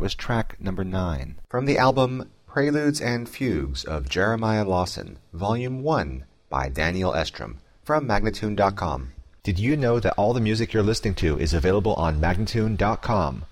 That was track number 9 from the album Preludes and Fugues of Jeremiah Lawson, Volume 1 by Daniel Estrom from Magnatune.com. Did you know that all the music you're listening to is available on Magnatune.com?